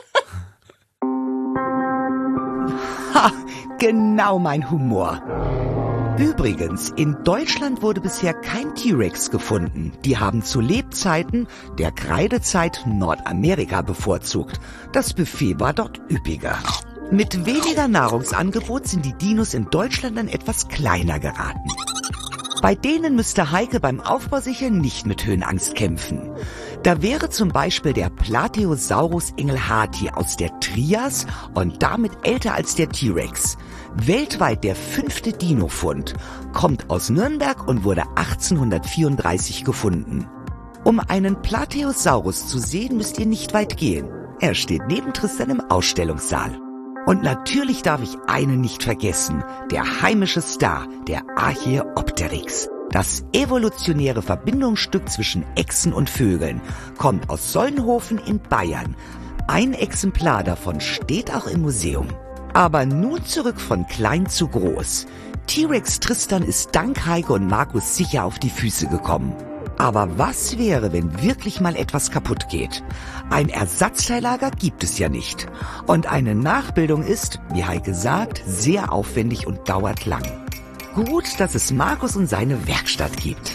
Ha, genau mein Humor. Übrigens, in Deutschland wurde bisher kein T-Rex gefunden. Die haben zu Lebzeiten der Kreidezeit Nordamerika bevorzugt. Das Buffet war dort üppiger. Mit weniger Nahrungsangebot sind die Dinos in Deutschland dann etwas kleiner geraten. Bei denen müsste Heike beim Aufbau sicher nicht mit Höhenangst kämpfen. Da wäre zum Beispiel der Plateosaurus engelharti aus der Trias und damit älter als der T-Rex. Weltweit der fünfte Dino-Fund, kommt aus Nürnberg und wurde achtzehnhundertvierunddreißig gefunden. Um einen Plateosaurus zu sehen, müsst ihr nicht weit gehen. Er steht neben Tristan im Ausstellungssaal. Und natürlich darf ich einen nicht vergessen, der heimische Star, der Archaeopteryx. Das evolutionäre Verbindungsstück zwischen Echsen und Vögeln kommt aus Solnhofen in Bayern. Ein Exemplar davon steht auch im Museum. Aber nun zurück von klein zu groß. T-Rex Tristan ist dank Heike und Markus sicher auf die Füße gekommen. Aber was wäre, wenn wirklich mal etwas kaputt geht? Ein Ersatzteillager gibt es ja nicht. Und eine Nachbildung ist, wie Heike sagt, sehr aufwendig und dauert lang. Gut, dass es Markus und seine Werkstatt gibt.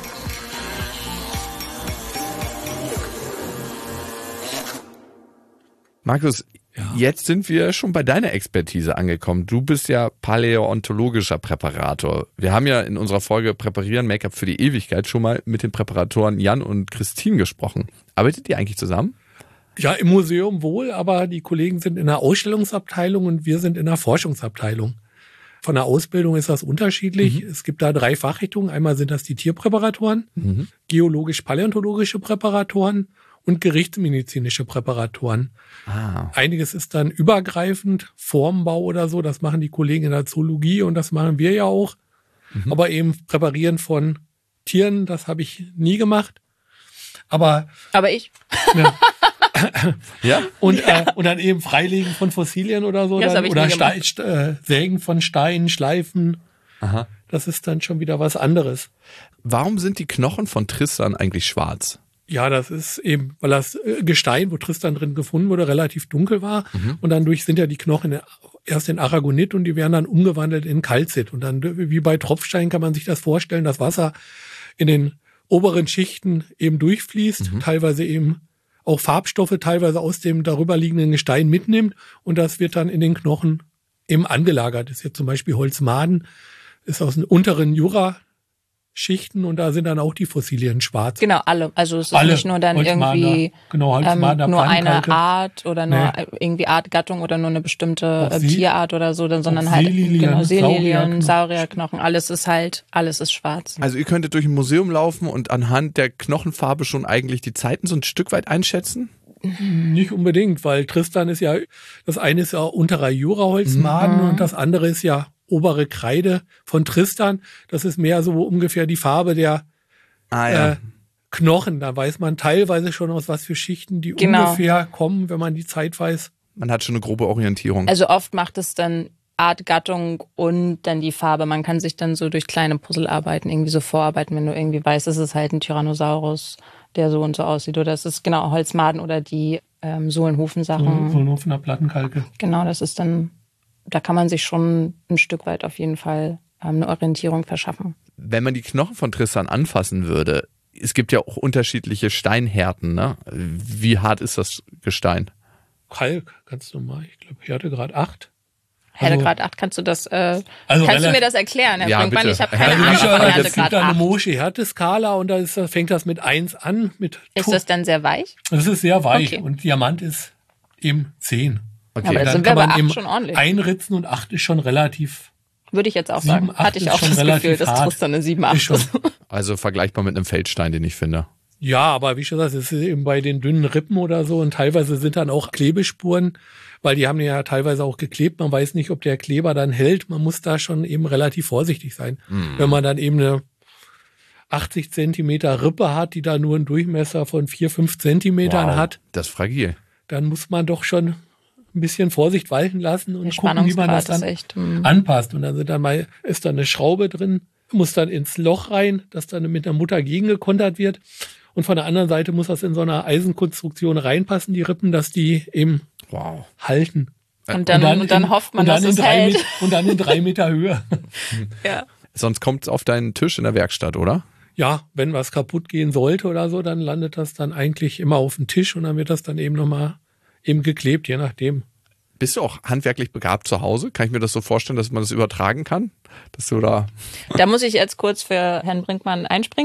Markus, ja. Jetzt sind wir schon bei deiner Expertise angekommen. Du bist ja paläontologischer Präparator. Wir haben ja in unserer Folge Präparieren Make-up für die Ewigkeit schon mal mit den Präparatoren Jan und Christine gesprochen. Arbeitet ihr eigentlich zusammen? Ja, im Museum wohl, aber die Kollegen sind in der Ausstellungsabteilung und wir sind in der Forschungsabteilung. Von der Ausbildung ist das unterschiedlich. Mhm. Es gibt da drei Fachrichtungen. Einmal sind das die Tierpräparatoren, mhm. geologisch-paläontologische Präparatoren und gerichtsmedizinische Präparatoren. Ah. Einiges ist dann übergreifend, Formbau oder so, das machen die Kollegen in der Zoologie und das machen wir ja auch. Mhm. Aber eben Präparieren von Tieren, das habe ich nie gemacht. Aber, Aber ich. Ja. ja. Und, ja. Äh, und dann eben Freilegen von Fossilien oder so. Das dann, ich oder nie Ste- St- äh, Sägen von Steinen, Schleifen. Aha. Das ist dann schon wieder was anderes. Warum sind die Knochen von Tristan eigentlich schwarz? Ja, das ist eben, weil das Gestein, wo Tristan drin gefunden wurde, relativ dunkel war. Mhm. Und dann durch sind ja die Knochen erst in Aragonit und die werden dann umgewandelt in Kalzit. Und dann, wie bei Tropfstein, kann man sich das vorstellen, dass Wasser in den oberen Schichten eben durchfließt, mhm. teilweise eben auch Farbstoffe, teilweise aus dem darüber liegenden Gestein mitnimmt. Und das wird dann in den Knochen eben angelagert. Das ist jetzt zum Beispiel Holzmaden, ist aus den unteren Jura Schichten und da sind dann auch die Fossilien schwarz. Genau, alle. Also es ist alle. nicht nur dann irgendwie genau, ähm, nur eine Art oder nur nee. irgendwie Artgattung oder nur eine bestimmte See- Tierart oder so, dann, sondern halt Seelilien, genau, Seelilien, Saurierknochen. Saurierknochen, alles ist halt, alles ist schwarz. Also ihr könntet durch ein Museum laufen und anhand der Knochenfarbe schon eigentlich die Zeiten so ein Stück weit einschätzen? Nicht unbedingt, weil Tristan ist ja, das eine ist ja unterer Jura-Holzmaden mhm. und das andere ist ja obere Kreide von Tristan. Das ist mehr so ungefähr die Farbe der ah, ja. äh, Knochen. Da weiß man teilweise schon, aus was für Schichten die genau. ungefähr kommen, wenn man die Zeit weiß. Man hat schon eine grobe Orientierung. Also oft macht es dann Art, Gattung und dann die Farbe. Man kann sich dann so durch kleine Puzzlearbeiten irgendwie so vorarbeiten, wenn du irgendwie weißt, es ist halt ein Tyrannosaurus, der so und so aussieht. Oder es ist genau Holzmaden oder die ähm, Sohlenhofen-Sachen. Sohlenhofener Plattenkalke. Genau, das ist dann, da kann man sich schon ein Stück weit auf jeden Fall ähm, eine Orientierung verschaffen. Wenn man die Knochen von Tristan anfassen würde, es gibt ja auch unterschiedliche Steinhärten, ne? Wie hart ist das Gestein? Kalk, ganz normal. Ich glaube, Härtegrad acht. Härtegrad acht, kannst du das, äh, also kannst du mir das erklären, Herr ja, Brinkmann? bitte. Ich habe keine Also Ahnung ich- von Es gibt Härtegrad da eine acht. Mosche-Härteskala und da ist, da fängt das mit eins an. Mit Ist das dann sehr weich? Das ist sehr weich Okay. und Diamant ist eben zehn. Okay. Aber das Dann sind wir kann bei man acht eben schon ordentlich. einritzen und acht ist schon relativ. Würde ich jetzt auch Sieben, sagen. acht Hatte ich ist auch schon das Gefühl, relativ dass hart. Tristan eine sieben, acht Ist schon. ist. Also vergleichbar mit einem Feldstein, den ich finde. Ja, aber wie schon gesagt, es ist eben bei den dünnen Rippen oder so und teilweise sind dann auch Klebespuren, weil die haben ja teilweise auch geklebt. Man weiß nicht, ob der Kleber dann hält. Man muss da schon eben relativ vorsichtig sein. Mhm. Wenn man dann eben eine achtzig Zentimeter Rippe hat, die da nur einen Durchmesser von vier, fünf Zentimetern Wow, hat, das ist fragil. dann muss man doch schon ein bisschen Vorsicht walten lassen und Der gucken, wie man das Spannungsgrad ist dann echt. mm. anpasst. Und dann sind dann mal, ist da eine Schraube drin, muss dann ins Loch rein, das dann mit einer Mutter gegengekontert wird. Und von der anderen Seite muss das in so einer Eisenkonstruktion reinpassen, die Rippen, dass die eben Wow. halten. Und dann, und dann, in, hofft man, und dann dass in es drei hält. Met- Und dann in drei Meter Höhe. Ja. Sonst kommt es auf deinen Tisch in der Werkstatt, oder? Ja, wenn was kaputt gehen sollte oder so, dann landet das dann eigentlich immer auf dem Tisch und dann wird das dann eben nochmal eben geklebt, je nachdem. Bist du auch handwerklich begabt zu Hause? Kann ich mir das so vorstellen, dass man das übertragen kann? Dass du da. Da muss ich jetzt kurz für Herrn Brinkmann einspringen.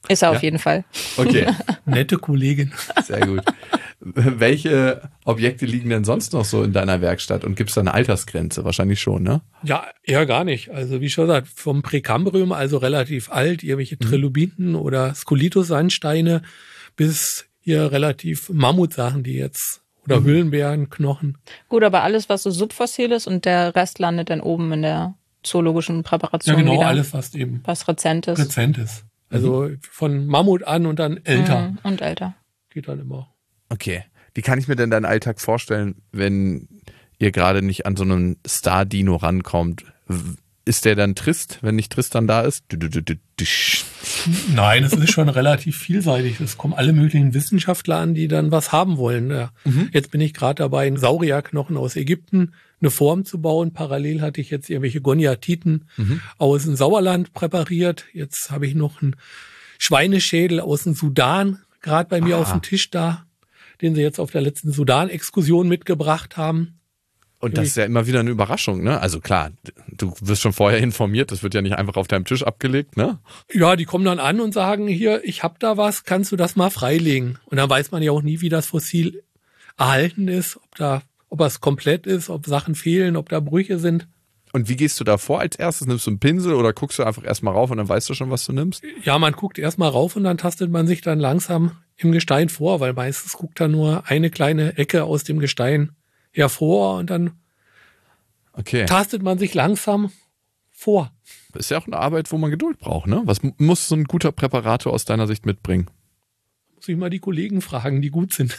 Ist er Ja? auf jeden Fall. Okay, Nette Kollegin. sehr gut. Welche Objekte liegen denn sonst noch so in deiner Werkstatt und gibt es da eine Altersgrenze? Wahrscheinlich schon, ne? Ja, eher gar nicht. Also wie schon gesagt, vom Präkambrium, also relativ alt, irgendwelche Trilobiten oder Skolithos-Sandsteine, bis hier relativ Mammutsachen, die jetzt, oder Mhm. Höhlenbärenknochen. Gut, aber alles, was so subfossil ist und der Rest landet dann oben in der zoologischen Präparation Ja, genau, wieder. alles, was eben Was Rezentes. rezent ist. Also von Mammut an und dann älter. Mhm, und älter. Geht dann immer. Okay. Wie kann ich mir denn deinen Alltag vorstellen, wenn ihr gerade nicht an so einen Star-Dino rankommt? W- Ist der dann trist, wenn nicht Tristan da ist? Du, du, du, du, dusch. Nein, es ist schon relativ vielseitig. Es kommen alle möglichen Wissenschaftler an, die dann was haben wollen. Ja. Jetzt bin ich gerade dabei, einen Saurierknochen aus Ägypten, eine Form zu bauen. Parallel hatte ich jetzt irgendwelche Goniatiten aus dem Sauerland präpariert. Jetzt habe ich noch einen Schweineschädel aus dem Sudan gerade bei mir Ah. auf dem Tisch da, den sie jetzt auf der letzten Sudan-Exkursion mitgebracht haben. Und das ist ja immer wieder eine Überraschung, ne? Also klar, du wirst schon vorher informiert, das wird ja nicht einfach auf deinem Tisch abgelegt, ne? Ja, die kommen dann an und sagen, hier, ich hab da was, kannst du das mal freilegen? Und dann weiß man ja auch nie, wie das Fossil erhalten ist, ob da, ob es komplett ist, ob Sachen fehlen, ob da Brüche sind. Und wie gehst du da vor als erstes? Nimmst du einen Pinsel oder guckst du einfach erstmal rauf und dann weißt du schon, was du nimmst? Ja, man guckt erstmal rauf und dann tastet man sich dann langsam im Gestein vor, weil meistens guckt da nur eine kleine Ecke aus dem Gestein hervor und dann Okay. tastet man sich langsam vor. Ist ja auch eine Arbeit, wo man Geduld braucht, ne? Was m- muss so ein guter Präparator aus deiner Sicht mitbringen? Muss ich mal die Kollegen fragen, die gut sind.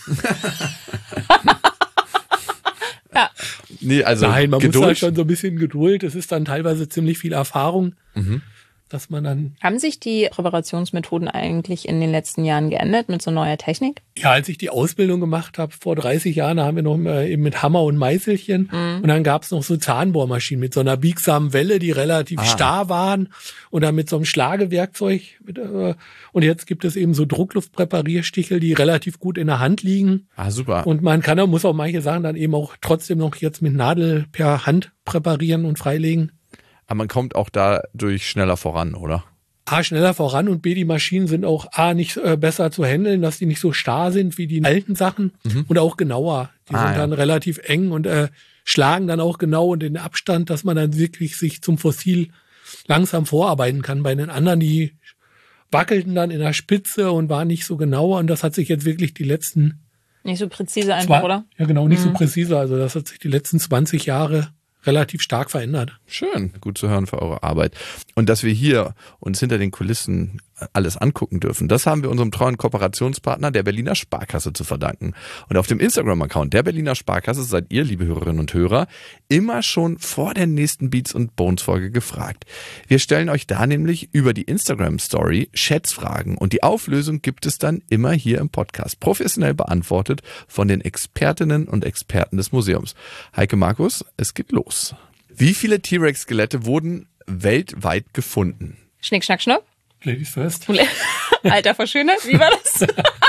Nee, also Nein, man Geduld. muss da schon so ein bisschen Geduld. Es ist dann teilweise ziemlich viel Erfahrung, Mhm. dass man dann, Haben sich die Präparationsmethoden eigentlich in den letzten Jahren geändert mit so neuer Technik? ja, als ich die Ausbildung gemacht habe, vor dreißig Jahren, da haben wir noch mal eben mit Hammer und Meißelchen und dann gab es noch so Zahnbohrmaschinen mit so einer biegsamen Welle, die relativ Ah. starr waren und dann mit so einem Schlagewerkzeug. Mit, äh, und jetzt gibt es eben so Druckluftpräparierstichel, die relativ gut in der Hand liegen. Ah, super. Und man kann, muss auch manche Sachen dann eben auch trotzdem noch jetzt mit Nadel per Hand präparieren und freilegen. Aber man kommt auch dadurch schneller voran, oder? A, schneller voran und B, die Maschinen sind auch A, nicht äh, besser zu handeln, dass die nicht so starr sind wie die alten Sachen und auch genauer. Die Ah, sind ja. dann relativ eng und äh, schlagen dann auch genau und den Abstand, dass man dann wirklich sich zum Fossil langsam vorarbeiten kann. Bei den anderen, die wackelten dann in der Spitze und waren nicht so genau und das hat sich jetzt wirklich die letzten Nicht so präzise einfach, zwei, oder? ja genau, nicht so präzise. Also das hat sich die letzten zwanzig Jahre relativ stark verändert. Schön, gut zu hören für eure Arbeit. Und dass wir hier uns hinter den Kulissen alles angucken dürfen, das haben wir unserem treuen Kooperationspartner der Berliner Sparkasse zu verdanken. Und auf dem Instagram-Account der Berliner Sparkasse seid ihr, liebe Hörerinnen und Hörer, immer schon vor der nächsten Beats und Bones Folge gefragt. Wir stellen euch da nämlich über die Instagram-Story Schätzfragen und die Auflösung gibt es dann immer hier im Podcast, professionell beantwortet von den Expertinnen und Experten des Museums. Heike Markus, es geht los. Wie viele T-Rex-Skelette wurden weltweit gefunden? Schnick, schnack, schnuck. Ladies first. Alter verschönert, wie war das?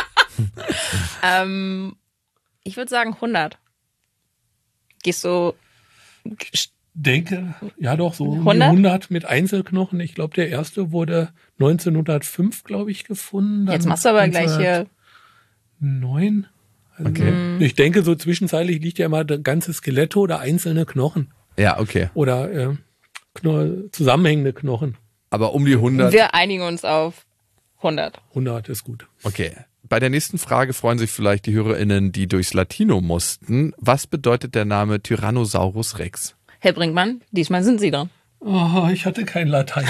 ähm, ich würde sagen hundert. Gehst du Denke, ja doch, so um die hundert? hundert mit Einzelknochen. Ich glaube, der erste wurde neunzehnhundertfünf, glaube ich, gefunden. Dann Jetzt machst du aber gleich hier. neun. Also Okay. Ich denke, so zwischenzeitlich liegt ja immer das ganze Skelette oder einzelne Knochen Ja, okay. oder äh, Kno zusammenhängende Knochen. Aber um die hundert. Wir einigen uns auf hundert. hundert ist gut. Okay. Bei der nächsten Frage freuen sich vielleicht die HörerInnen, die durchs Latino mussten. Was bedeutet der Name Tyrannosaurus Rex? Herr Brinkmann, diesmal sind Sie dran. Oh, ich hatte kein Latein.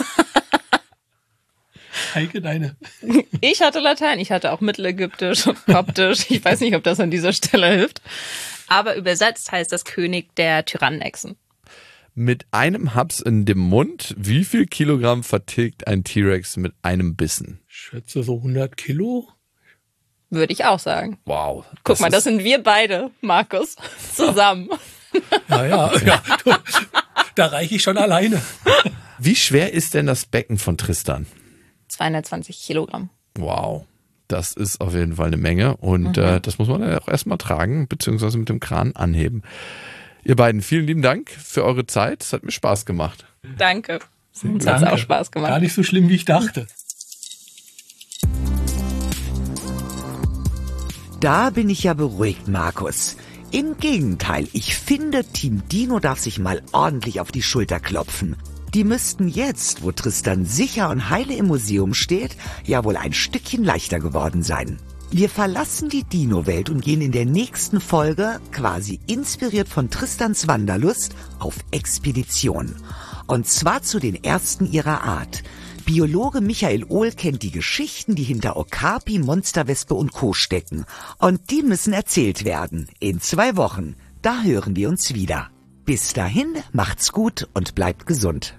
Heike, deine. Ich hatte Latein, ich hatte auch Mittelägyptisch und Koptisch. Ich weiß nicht, ob das an dieser Stelle hilft. Aber übersetzt heißt das König der Tyrannenechsen. Mit einem Haps in dem Mund, wie viel Kilogramm vertilgt ein T-Rex mit einem Bissen? Ich schätze so hundert Kilo. Würde ich auch sagen. Wow. Guck mal, das ist, sind wir beide, Markus, zusammen. Ja, ja, ja. Da reiche ich schon alleine. Wie schwer ist denn das Becken von Tristan? zweihundertzwanzig Kilogramm. Wow. Das ist auf jeden Fall eine Menge und mhm. äh, das muss man ja auch erstmal tragen, beziehungsweise mit dem Kran anheben. Ihr beiden, vielen lieben Dank für eure Zeit. Es hat mir Spaß gemacht. Danke. Uns hat es Danke. auch Spaß gemacht. Gar nicht so schlimm, wie ich dachte. Da bin ich ja beruhigt, Markus. Im Gegenteil, ich finde, Team Dino darf sich mal ordentlich auf die Schulter klopfen. Die müssten jetzt, wo Tristan sicher und heile im Museum steht, ja wohl ein Stückchen leichter geworden sein. Wir verlassen die Dino-Welt und gehen in der nächsten Folge, quasi inspiriert von Tristans Wanderlust, auf Expedition. Und zwar zu den ersten ihrer Art. Biologe Michael Ohl kennt die Geschichten, die hinter Okapi, Monsterwespe und Co. stecken. Und die müssen erzählt werden. In zwei Wochen. Da hören wir uns wieder. Bis dahin, macht's gut und bleibt gesund.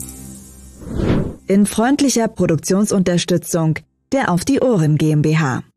In freundlicher Produktionsunterstützung der Auf die Ohren GmbH.